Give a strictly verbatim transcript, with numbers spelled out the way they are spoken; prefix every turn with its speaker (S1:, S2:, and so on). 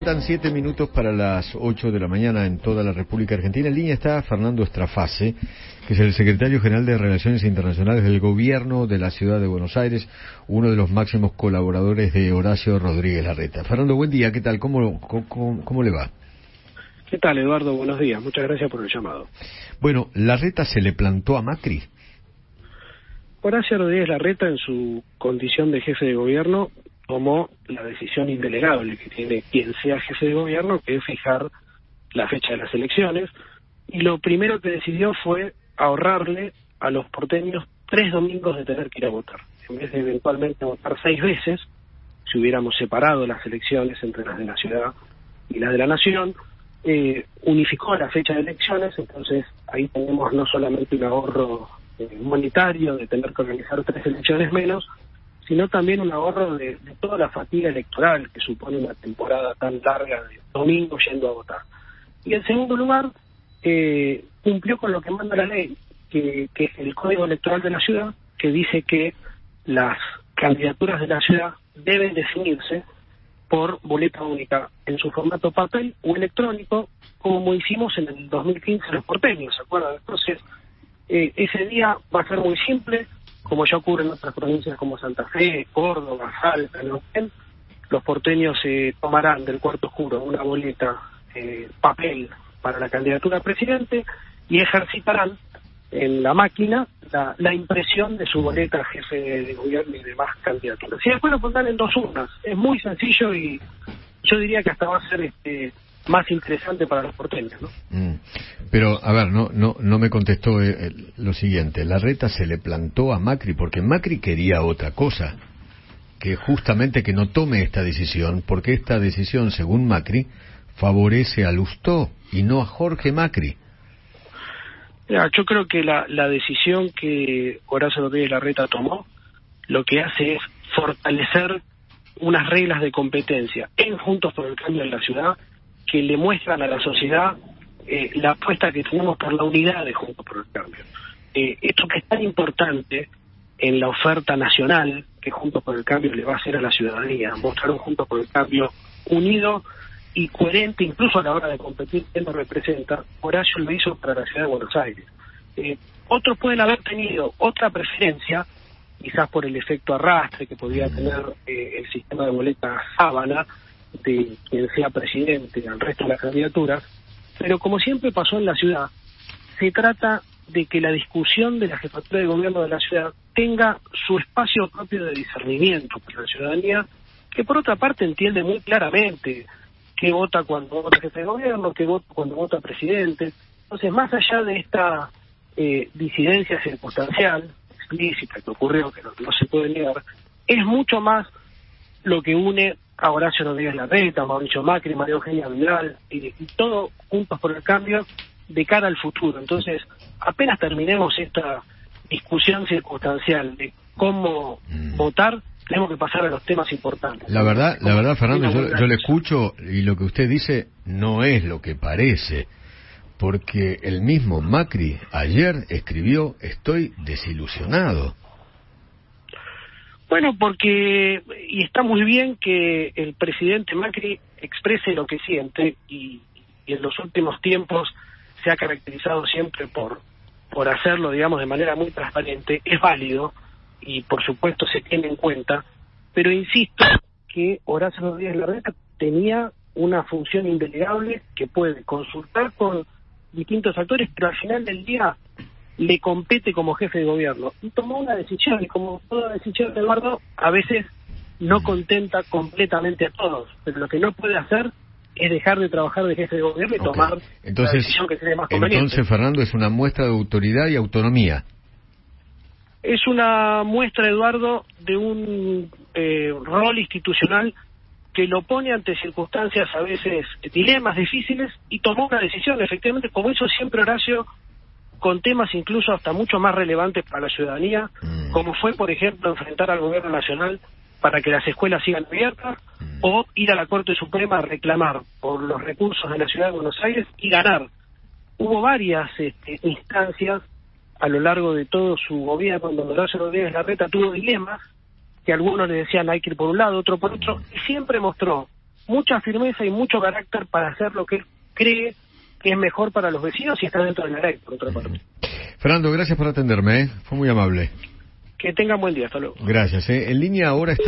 S1: Faltan siete minutos para las ocho de la mañana en toda la República Argentina. En línea está Fernando Estrafase, que es el secretario general de Relaciones Internacionales del Gobierno de la Ciudad de Buenos Aires, uno de los máximos colaboradores de Horacio Rodríguez Larreta. Fernando, buen día, ¿qué tal? ¿Cómo, cómo, cómo le va?
S2: ¿Qué tal, Eduardo? Buenos días, muchas gracias por el llamado.
S1: Bueno, ¿Larreta se le plantó a Macri?
S2: Horacio Rodríguez Larreta, en su condición de jefe de gobierno, tomó la decisión indelegable que tiene quien sea jefe de gobierno, que es fijar la fecha de las elecciones, y lo primero que decidió fue ahorrarle a los porteños tres domingos de tener que ir a votar. En vez de eventualmente votar seis veces, si hubiéramos separado las elecciones entre las de la ciudad y las de la nación, eh, unificó la fecha de elecciones. Entonces ahí tenemos no solamente un ahorro eh, monetario de tener que organizar tres elecciones menos, sino también un ahorro de, de toda la fatiga electoral que supone una temporada tan larga de domingo yendo a votar. Y en segundo lugar, eh, cumplió con lo que manda la ley, que, que es el Código Electoral de la Ciudad, que dice que las candidaturas de la ciudad deben definirse por boleta única, en su formato papel o electrónico, como hicimos en el dos mil quince los porteños, ¿se acuerdan? Entonces, eh, ese día va a ser muy simple, como ya ocurre en otras provincias como Santa Fe, Córdoba, Salta, Neuquén. Los porteños eh, tomarán del cuarto oscuro una boleta eh, papel para la candidatura a presidente y ejercitarán en la máquina la, la impresión de su boleta jefe de gobierno y demás candidaturas. Y después lo pondrán en dos urnas. Es muy sencillo y yo diría que hasta va a ser este más interesante para los porteños, ¿no?
S1: Mm. Pero, a ver, no no no me contestó eh, lo siguiente. Larreta se le plantó a Macri porque Macri quería otra cosa, que justamente que no tome esta decisión, porque esta decisión, según Macri, favorece a Lustó y no a Jorge Macri.
S2: Mira, yo creo que la, la decisión que Horacio Rodríguez Larreta tomó, lo que hace es fortalecer unas reglas de competencia en Juntos por el Cambio en la ciudad, que le muestran a la sociedad eh, la apuesta que tenemos por la unidad de Juntos por el Cambio. Eh, esto que es tan importante en la oferta nacional que Juntos por el Cambio le va a hacer a la ciudadanía, mostrar un Juntos por el Cambio unido y coherente, incluso a la hora de competir, quién nos representa. Horacio lo hizo para la ciudad de Buenos Aires. Eh, otros pueden haber tenido otra preferencia, quizás por el efecto arrastre que podía tener eh, el sistema de boleta sábana de quien sea presidente al resto de las candidaturas, pero como siempre pasó en la ciudad, se trata de que la discusión de la jefatura de gobierno de la ciudad tenga su espacio propio de discernimiento para la ciudadanía, que por otra parte entiende muy claramente qué vota cuando vota jefe de gobierno, qué vota cuando vota presidente. Entonces, más allá de esta eh, disidencia circunstancial explícita que ocurrió, que no, no se puede negar, es mucho más lo que une a Horacio Rodríguez Larreta, Mauricio Macri, María Eugenia Vidal, y, y todo Juntos por el Cambio de cara al futuro. Entonces, apenas terminemos esta discusión circunstancial de cómo mm. votar, tenemos que pasar a los temas importantes.
S1: La verdad, la verdad, Fernando, yo, yo le escucho y lo que usted dice no es lo que parece, porque el mismo Macri ayer escribió: estoy desilusionado.
S2: Bueno, porque, y está muy bien que el presidente Macri exprese lo que siente, y, y en los últimos tiempos se ha caracterizado siempre por, por hacerlo, digamos, de manera muy transparente. Es válido y por supuesto se tiene en cuenta, pero insisto que Horacio Rodríguez Larreta tenía una función indelegable que puede consultar con distintos actores, pero al final del día le compete como jefe de gobierno, y tomó una decisión, y como toda decisión, Eduardo, a veces no contenta completamente a todos, pero lo que no puede hacer es dejar de trabajar de jefe de gobierno y okay. tomar
S1: entonces,
S2: la decisión que sea más conveniente.
S1: Entonces, Fernando, es una muestra de autoridad y autonomía.
S2: Es una muestra, Eduardo, de un eh, rol institucional que lo pone ante circunstancias a veces dilemas difíciles, y tomó una decisión, efectivamente, como hizo siempre Horacio, con temas incluso hasta mucho más relevantes para la ciudadanía, mm. como fue, por ejemplo, enfrentar al gobierno nacional para que las escuelas sigan abiertas, mm. o ir a la Corte Suprema a reclamar por los recursos de la ciudad de Buenos Aires y ganar. Hubo varias este, instancias a lo largo de todo su gobierno donde Horacio Rodríguez Larreta tuvo dilemas, que algunos le decían hay que ir por un lado, otro por otro, y siempre mostró mucha firmeza y mucho carácter para hacer lo que él cree que es mejor para los vecinos y está dentro de la ley, por otra parte.
S1: Fernando, gracias por atenderme, ¿eh? Fue muy amable.
S2: Que tengan buen día, hasta luego.
S1: Gracias. ¿eh? En línea ahora está